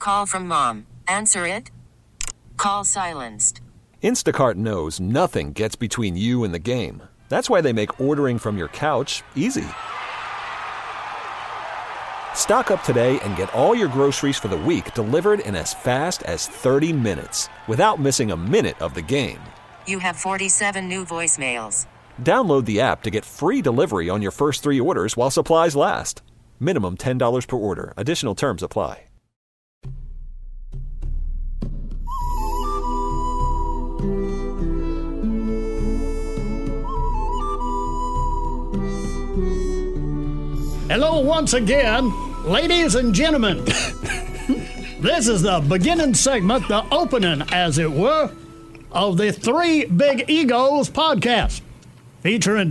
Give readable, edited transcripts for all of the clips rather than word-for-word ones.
call from mom. Answer it. Call silenced. Instacart knows nothing gets between you and the game. That's why they make ordering from your couch easy. Stock up today and get all your groceries for the week delivered in as fast as 30 minutes without missing a minute of the game. You have 47 new voicemails. Download the app to get free delivery on your first 3 orders while supplies last. Minimum $10 per order. Additional terms apply. Hello once again, ladies and gentlemen. This is the beginning segment, the opening, as it were, of the Three Big Egos podcast. Featuring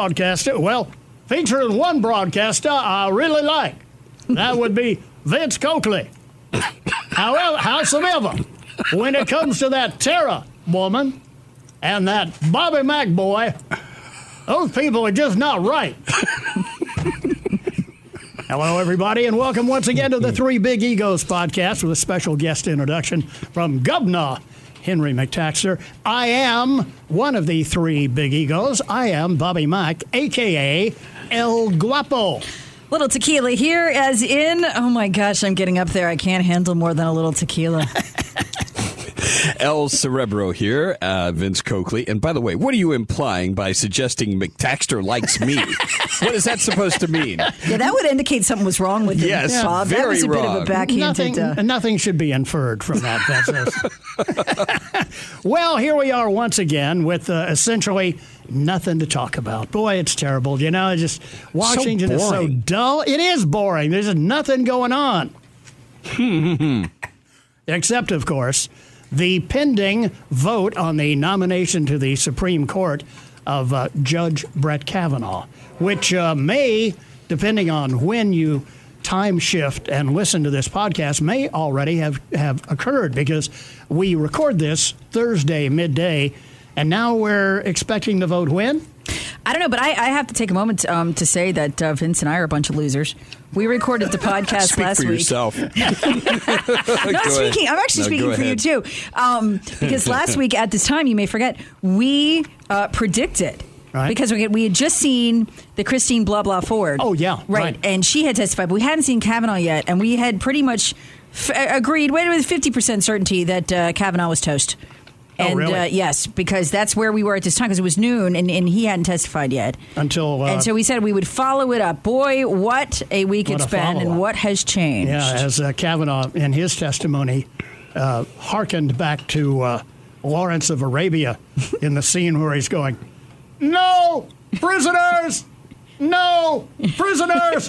one broadcaster I really like. That would be Vince Coakley. Howsoever, when it comes to that Tara woman and that Bobby Mack boy, those people are just not right. Hello, everybody, and welcome once again to the Three Big Egos podcast with a special guest introduction from Governor Henry McTaxter. I am one of the Three Big Egos. I am Bobby Mack, a.k.a. El Guapo. Little tequila here, as in, oh my gosh, I'm getting up there. I can't handle more than a little tequila. El Cerebro here, Vince Coakley. And by the way, what are you implying by suggesting McTaxter likes me? What is that supposed to mean? Yeah, that would indicate something was wrong with him. Yes, Bob. very that was a wrong. bit of a backhanded. Nothing should be inferred from that. Well, here we are once again with essentially nothing to talk about. Boy, it's terrible. You know, just Washington is so dull. It is boring. There's just nothing going on. Except, of course, the pending vote on the nomination to the Supreme Court of Judge Brett Kavanaugh, which may, depending on when you time shift and listen to this podcast, may already have occurred, because we record this Thursday midday, and now we're expecting to vote when? I don't know, but I have to take a moment to say that Vince and I are a bunch of losers. We recorded the podcast last week. Speak for yourself. I'm actually speaking for you, too. Because last week at this time, you may forget, we predicted. Right. Because we had just seen the Christine blah blah Ford. Oh, yeah. Right. And she had testified, but we hadn't seen Kavanaugh yet. And we had pretty much agreed with 50% certainty that Kavanaugh was toast. And, really? Yes, because that's where we were at this time, because it was noon, and he hadn't testified yet. And so we said we would follow it up. Boy, what a week it's been, and what has changed. Yeah, as Kavanaugh, in his testimony, hearkened back to Lawrence of Arabia in the scene where he's going, "No prisoners! No prisoners!"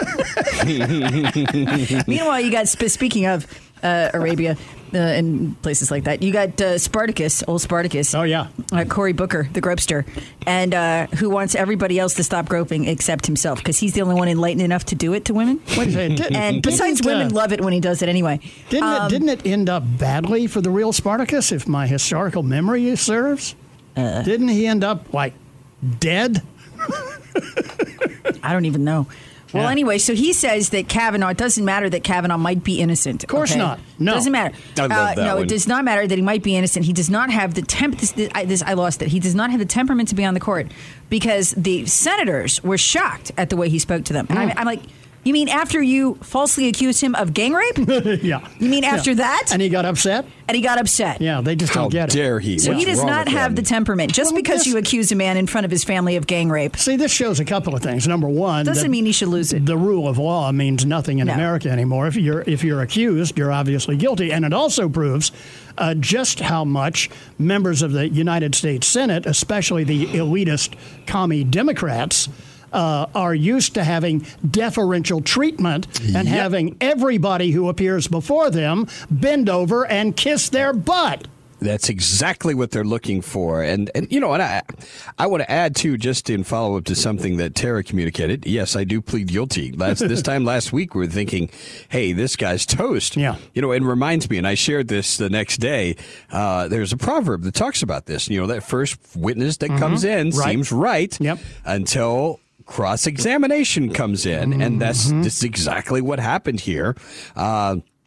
Meanwhile, you got, speaking of Arabia, and places like that, you got Spartacus, old Spartacus. Oh, yeah. Cory Booker, the gropester, and who wants everybody else to stop groping except himself, because he's the only one enlightened enough to do it to women. Wait a second. And besides, women love it when he does it anyway. Didn't it end up badly for the real Spartacus, if my historical memory serves? Didn't he end up, like, dead? I don't even know. Well, Yeah. Anyway, so he says that Kavanaugh, it doesn't matter that Kavanaugh might be innocent. Of course not. No. Doesn't matter. I love that No, one. it does not matter that he might be innocent. He does not have the I lost it. He does not have the temperament to be on the court, because the senators were shocked at the way he spoke to them. And I'm like, you mean after you falsely accused him of gang rape? Yeah. You mean after that? And he got upset? And he got upset. Yeah, they just How don't get it. dare he? So he What's does wrong not with have him? the temperament. Just Well, because this- you accuse a man in front of his family of gang rape See, this shows a couple of things. Number one, doesn't mean he should lose it. the rule of law means nothing in No. America anymore. If you're accused, you're obviously guilty, and it also proves just how much members of the United States Senate, especially the elitist commie Democrats, are used to having deferential treatment and having everybody who appears before them bend over and kiss their butt. That's exactly what they're looking for. And you know, and I want to add, too, just in follow-up to something that Tara communicated. Yes, I do plead guilty. This time last week, we were thinking, hey, this guy's toast. Yeah. You know, it reminds me, and I shared this the next day, there's a proverb that talks about this. You know, that first witness that comes in seems right until cross-examination comes in. And that's exactly what happened here.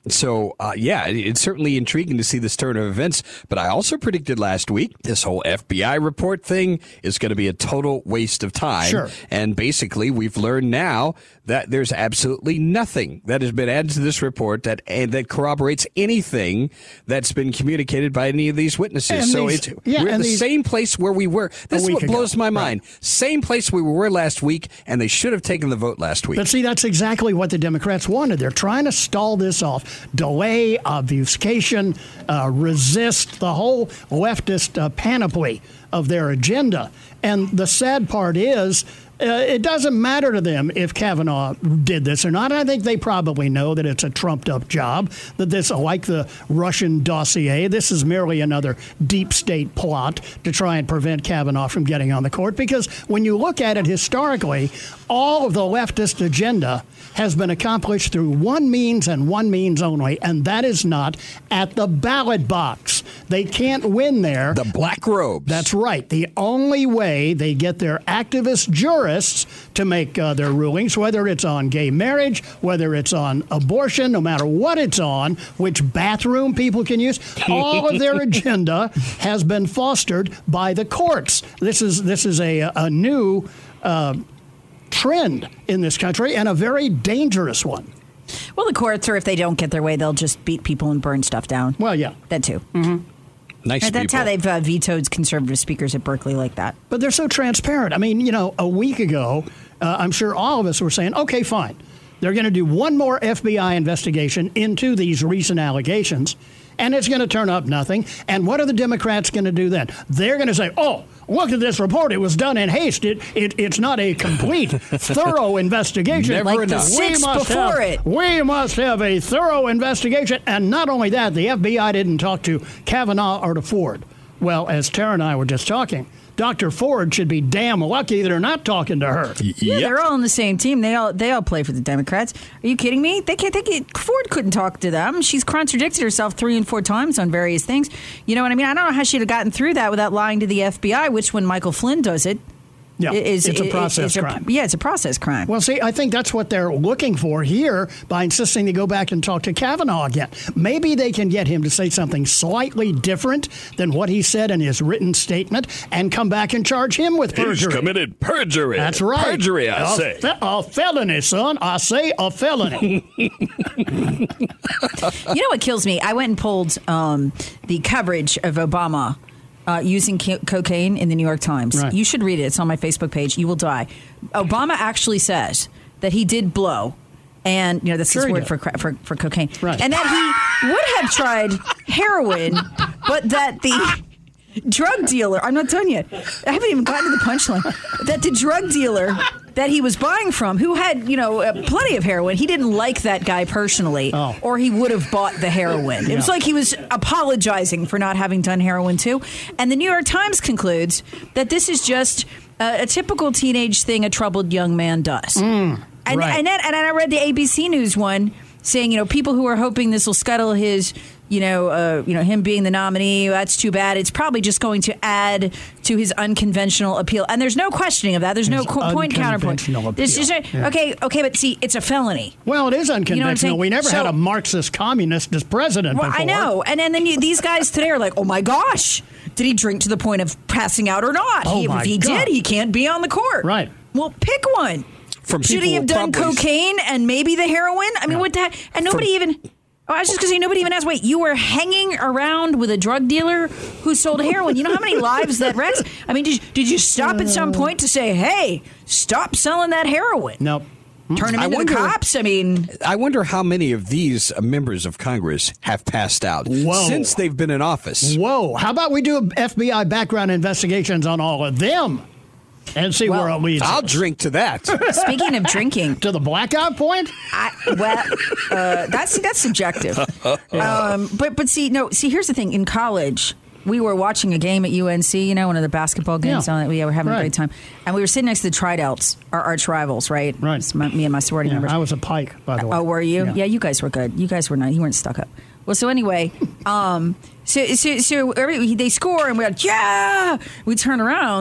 So, it's certainly intriguing to see this turn of events. But I also predicted last week this whole FBI report thing is going to be a total waste of time. Sure. And basically, we've learned now that there's absolutely nothing that has been added to this report that corroborates anything that's been communicated by any of these witnesses. And we're in the same place where we were. This is what blows my mind. Same place we were last week, and they should have taken the vote last week. But see, that's exactly what the Democrats wanted. They're trying to stall this off, delay, obfuscation, resist the whole leftist panoply of their agenda. And the sad part is, it doesn't matter to them if Kavanaugh did this or not. I think they probably know that it's a trumped-up job, that this, like the Russian dossier, this is merely another deep state plot to try and prevent Kavanaugh from getting on the court. Because when you look at it historically, all of the leftist agenda has been accomplished through one means and one means only, and that is not at the ballot box. They can't win there. The black robes. That's right. The only way they get their activist jurists to make their rulings, whether it's on gay marriage, whether it's on abortion, no matter what it's on, which bathroom people can use, all of their agenda has been fostered by the courts. This is a new trend in this country, and a very dangerous one. Well, the courts, or if they don't get their way, they'll just beat people and burn stuff down. Well, yeah. That too. Mm-hmm. Nice That's people. how they've vetoed conservative speakers at Berkeley like that. But they're so transparent. I mean, a week ago, I'm sure all of us were saying, okay, fine. They're going to do one more FBI investigation into these recent allegations, and it's going to turn up nothing. And what are the Democrats going to do then? They're going to say, oh, look at this report. It was done in haste. It's not a complete, thorough investigation. Never like enough. the six before it. We must have a thorough investigation. And not only that, the FBI didn't talk to Kavanaugh or to Ford. Well, as Tara and I were just talking, Dr. Ford should be damn lucky they're not talking to her. Yeah, they're all on the same team. They all play for the Democrats. Are you kidding me? Ford couldn't talk to them. She's contradicted herself 3 and 4 times on various things. You know what I mean? I don't know how she'd have gotten through that without lying to the FBI, which when Michael Flynn does it, Yeah, it's a process crime. It's a process crime. Well, see, I think that's what they're looking for here by insisting to go back and talk to Kavanaugh again. Maybe they can get him to say something slightly different than what he said in his written statement and come back and charge him with perjury. He's committed perjury. That's right. Perjury, I say. A felony, son. I say a felony. You know what kills me? I went and pulled the coverage of Obama using cocaine in the New York Times. Right. You should read it. It's on my Facebook page. You will die. Obama actually says that he did blow, and that's his word for cocaine, right. and that he would have tried heroin, but that the drug dealer, I'm not done yet. I haven't even gotten to the punchline. That the drug dealer that he was buying from, who had, plenty of heroin, he didn't like that guy personally, or he would have bought the heroin. It was like he was apologizing for not having done heroin too. And the New York Times concludes that this is just a typical teenage thing a troubled young man does. And I read the ABC News one saying, people who are hoping this will scuttle his, him being the nominee, that's too bad. It's probably just going to add to his unconventional appeal. And there's no questioning of that. There's no point counterpoint. It's just, okay, but see, it's a felony. Well, it is unconventional. We never had a So- Marxist communist as president Well, before. I know. And then these guys today are like, oh my gosh, did he drink to the point of passing out or not? Oh, If he did, he can't be on the court. Right. Well, pick one. Should he have done probably- cocaine and maybe the heroin? I mean, what the heck? And nobody even... Oh, I was just going to say, nobody even asked, wait, you were hanging around with a drug dealer who sold heroin. You know how many lives that wrecks? I mean, did you stop at some point to say, hey, stop selling that heroin? Nope. Turn him into the cops? I mean... I wonder how many of these members of Congress have passed out since they've been in office. Whoa. How about we do FBI background investigations on all of them and see where it leads I'll us? drink to that. Speaking of drinking... To the blackout point? That's subjective. But see, here's the thing. In college, we were watching a game at UNC, one of the basketball games. Yeah. We were having a Right. great time. And we were sitting next to the Tridelts, our arch rivals, right? Right. It's me and my sorority members. I was a Pike, by the way. Oh, were you? Yeah. Yeah, you guys were good. You guys were not. You weren't stuck up. Well, so anyway, so they score and we're like, yeah. We turn around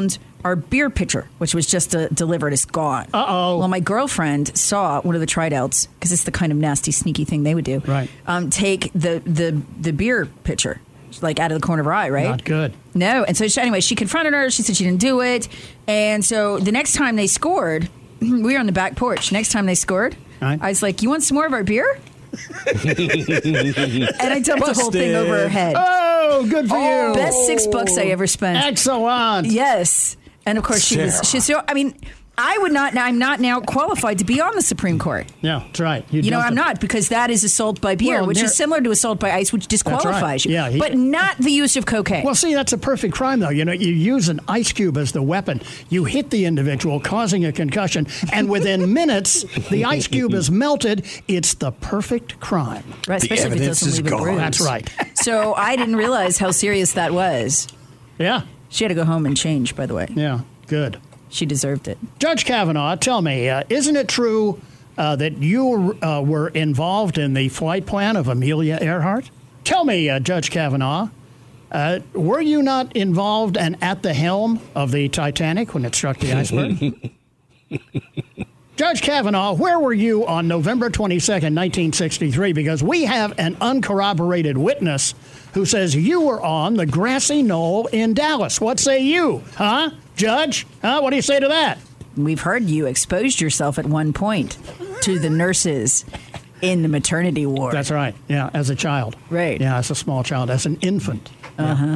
our beer pitcher, which was just delivered, is gone. Uh-oh. Well, my girlfriend saw one of the Tridelts, because it's the kind of nasty, sneaky thing they would do. Right. Take the beer pitcher, like out of the corner of her eye, right? Not good. No. And so anyway, she confronted her. She said she didn't do it. And so the next time they scored, we were on the back porch. Next time they scored, right. I was like, "You want some more of our beer?" And I dumped the whole thing over her head. Oh, good for you. Best $6 I ever spent. Excellent. Yes. And of course she's so, I mean, I'm not now qualified to be on the Supreme Court. Yeah, that's right. I'm not, because that is assault by beer, Well, which is similar to assault by ice, which disqualifies you. Yeah, but not the use of cocaine. Well, see, that's a perfect crime, though. You use an ice cube as the weapon. You hit the individual, causing a concussion, and within minutes, the ice cube is melted. It's the perfect crime. Right, The especially if it evidence doesn't is leave a gone. bruise. That's right. So I didn't realize how serious that was. Yeah, She had to go home and change, by the way. yeah, good. She deserved it. Judge Kavanaugh, tell me, isn't it true that you were involved in the flight plan of Amelia Earhart? Tell me, Judge Kavanaugh, were you not involved and at the helm of the Titanic when it struck the iceberg? Judge Kavanaugh, where were you on November 22nd, 1963? Because we have an uncorroborated witness who says you were on the grassy knoll in Dallas. What say you? Huh? Judge? Huh? What do you say to that? We've heard you exposed yourself at one point to the nurses in the maternity ward. That's right. Yeah, as a child. Right. Yeah, as a small child, as an infant. Uh-huh.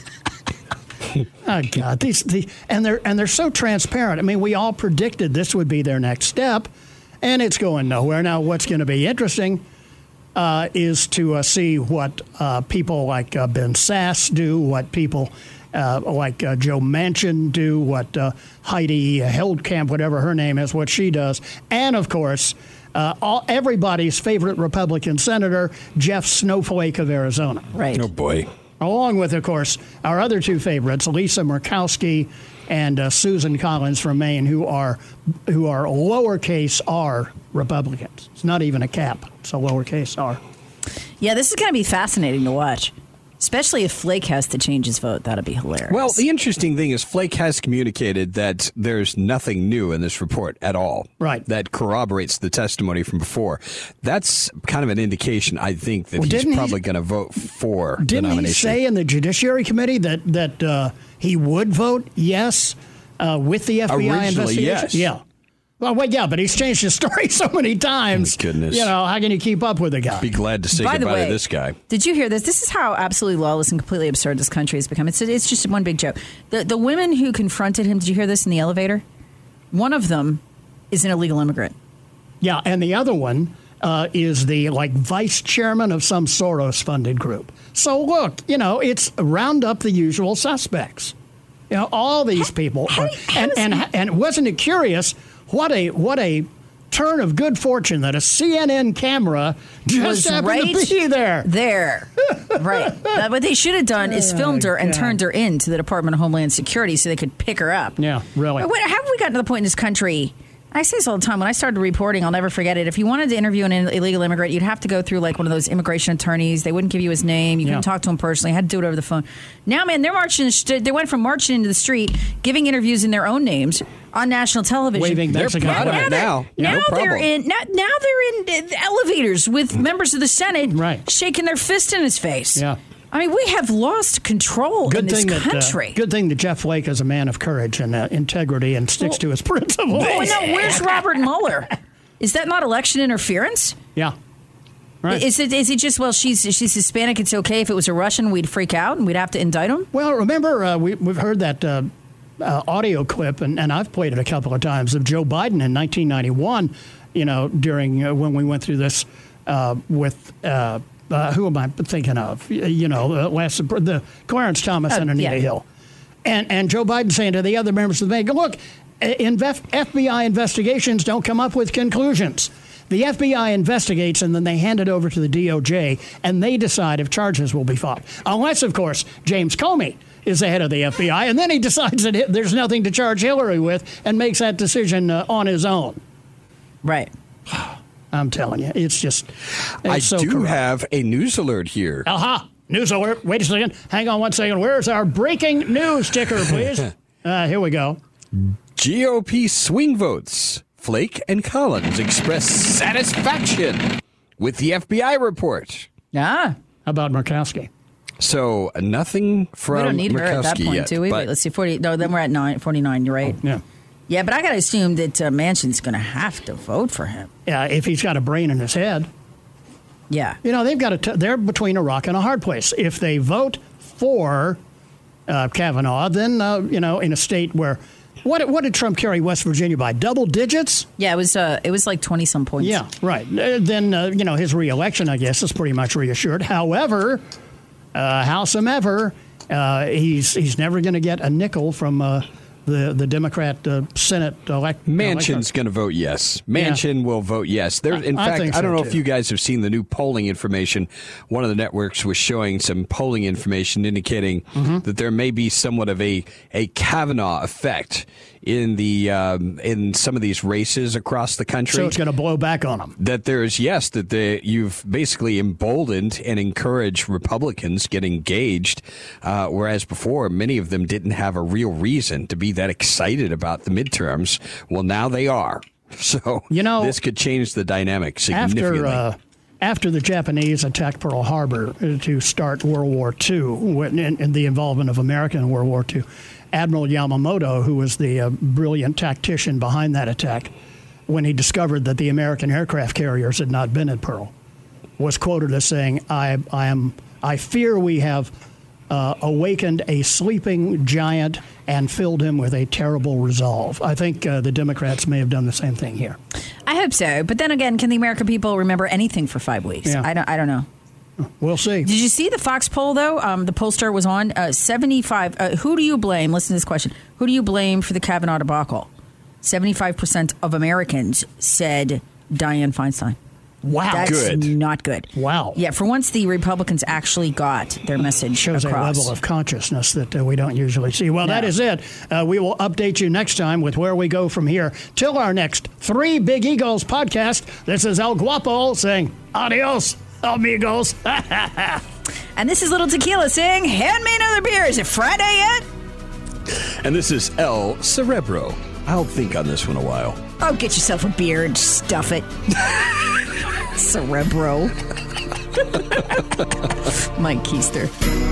Oh God, and they're so transparent. I mean, we all predicted this would be their next step, and it's going nowhere. Now, what's going to be interesting is to see what people like Ben Sass do, what people like Joe Manchin do, what Heidi Heldkamp, whatever her name is, what she does, and of course, everybody's favorite Republican senator, Jeff Snowflake of Arizona. Right. Oh, boy. Along with, of course, our other two favorites, Lisa Murkowski and Susan Collins from Maine, who are lowercase r Republicans. It's not even a cap; it's a lowercase r. Yeah, this is going to be fascinating to watch, especially if Flake has to change his vote. That'd be hilarious. Well, the interesting thing is Flake has communicated that there's nothing new in this report at all. Right. That corroborates the testimony from before. That's kind of an indication, I think, that he's probably going to vote for the Didn't nomination. he say in the Judiciary Committee that he would vote yes with the FBI Originally, investigation? yes. Yeah. Well, yeah, but he's changed his story so many times. Oh, goodness. How can you keep up with the guy? Be glad to say By the goodbye way, to this guy. Did you hear this? This is how absolutely lawless and completely absurd this country has become. It's just one big joke. The women who confronted him, did you hear this in the elevator? One of them is an illegal immigrant. Yeah, and the other one is the vice chairman of some Soros-funded group. So look, it's round up the usual suspects. All these people. And wasn't it curious? What a turn of good fortune that a CNN camera just happened to be there. There. Right. What they should have done is filmed her and turned her into the Department of Homeland Security so they could pick her up. Yeah, really. How have we gotten to the point in this country? I say this all the time. When I started reporting, I'll never forget it. If you wanted to interview an illegal immigrant, you'd have to go through one of those immigration attorneys. They wouldn't give you his name. You couldn't talk to him personally. You had to do it over the phone. Now, man, they're marching. They went from marching into the street, giving interviews in their own names on national television. Waving They're Mexican proud of flag. it now. Now No they're problem. in the elevators with members of the Senate Right. shaking their fist in his face. Yeah. I mean, we have lost control in this country. Good thing that Jeff Flake is a man of courage and integrity and sticks to his principles. Oh, no, where's Robert Mueller? Is that not election interference? Yeah. Right. Is it just, she's Hispanic, it's okay. If it was a Russian, we'd freak out and we'd have to indict him? Well, remember, we've heard that audio clip, and I've played it a couple of times, of Joe Biden in 1991, during when we went through this with... who am I thinking of? The Clarence Thomas and Anita Hill. And Joe Biden saying to the other members of the bank, look, FBI investigations don't come up with conclusions. The FBI investigates, and then they hand it over to the DOJ, and they decide if charges will be fought. Unless, of course, James Comey is the head of the FBI, and then he decides that there's nothing to charge Hillary with and makes that decision on his own. Right. I'm telling you, it's I so do corrupt. have a news alert here. Aha! News alert. Wait a second. Hang on one second. Where's our breaking news ticker, please? Here we go. GOP swing votes. Flake and Collins express satisfaction with the FBI report. Yeah. How about Murkowski? So nothing from We don't need her at that Murkowski point, yet, do we? but Wait, let's see. 40. No, then we're at 49. You're right. Yeah. Yeah, but I got to assume that Manchin's going to have to vote for him. Yeah, if he's got a brain in his head. Yeah. You know, they're between a rock and a hard place. If they vote for Kavanaugh, then, in a state where, what did Trump carry West Virginia by? Double digits? Yeah, it was like 20-some points. Yeah, right. Then, his reelection, I guess, is pretty much reassured. However, howsomever, he's never going to get a nickel from the Democrat Senate Manchin's going to vote yes. Manchin will vote yes. In fact, think I don't so, know if too. you guys have seen the new polling information. One of the networks was showing some polling information indicating that there may be somewhat of a Kavanaugh effect in the in some of these races across the country. So it's going to blow back on them. That you've basically emboldened and encouraged Republicans get engaged, whereas before many of them didn't have a real reason to be that excited about the midterms. Well, now they are. So this could change the dynamic significantly. After the Japanese attacked Pearl Harbor to start World War II, and the involvement of America in World War II, Admiral Yamamoto, who was the brilliant tactician behind that attack, when he discovered that the American aircraft carriers had not been at Pearl, was quoted as saying, I fear we have awakened a sleeping giant and filled him with a terrible resolve. I think the Democrats may have done the same thing here. I hope so. But then again, can the American people remember anything for 5 weeks? Yeah. I don't know. We'll see. Did you see the Fox poll, though? The pollster was on 75. Who do you blame? Listen to this question. Who do you blame for the Kavanaugh debacle? 75% of Americans said Dianne Feinstein. Wow. That's Good. not good. Wow. Yeah, for once, the Republicans actually got their message Shows across. a level of consciousness that we don't usually see. Well, that is it. We will update you next time with where we go from here. Till our next 3 Big Eagles podcast, this is El Guapo saying adios, amigos. And this is Little Tequila saying, hand me another beer. Is it Friday yet? And this is El Cerebro. I'll think on this one a while. Oh, get yourself a beer and stuff it. Cerebro. Mike Keister.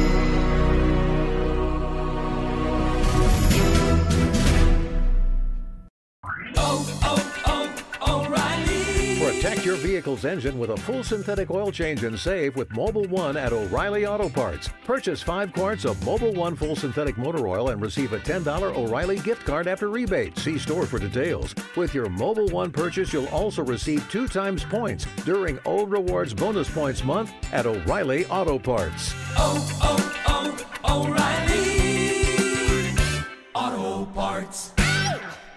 Protect your vehicle's engine with a full synthetic oil change and save with Mobil 1 at O'Reilly Auto Parts. Purchase 5 quarts of Mobil 1 full synthetic motor oil and receive a $10 O'Reilly gift card after rebate. See store for details. With your Mobil 1 purchase, you'll also receive 2 times points during O Rewards Bonus Points Month at O'Reilly Auto Parts. O'Reilly Auto Parts.